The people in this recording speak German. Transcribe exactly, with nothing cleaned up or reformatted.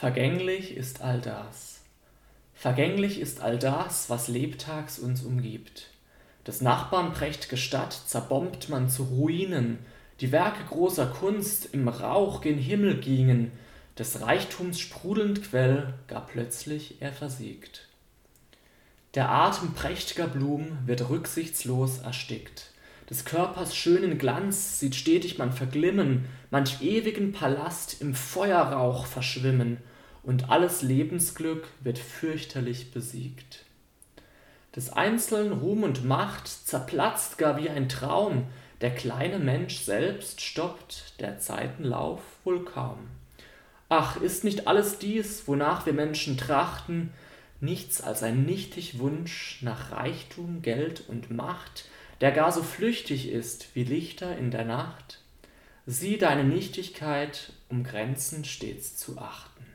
Vergänglich ist all das. Vergänglich ist all das, was lebtags uns umgibt. Des Nachbarn prächt'ge Stadt zerbombt man zu Ruinen, die Werke großer Kunst im Rauch gen Himmel gingen, des Reichtums sprudelnd Quell, gar plötzlich er versiegt. Der Atem prächt'ger Blum wird rücksichtslos erstickt, des Körpers schönen Glanz sieht stetig man verglimmen, manch ewigen Palast im Feuerrauch verschwimmen, und alles Lebensglück wird fürchterlich besiegt. Des Einzelnen Ruhm und Macht zerplatzt gar wie ein Traum, der kleine Mensch selbst stoppt der Zeiten Lauf wohl kaum. Ach, ist nicht alles dies, wonach wir Menschen trachten, nichts als ein nichtig Wunsch nach Reichtum, Geld und Macht, der gar so flüchtig ist wie Lichter in der Nacht? Sieh deine Nichtigkeit, um Grenzen stets zu achten.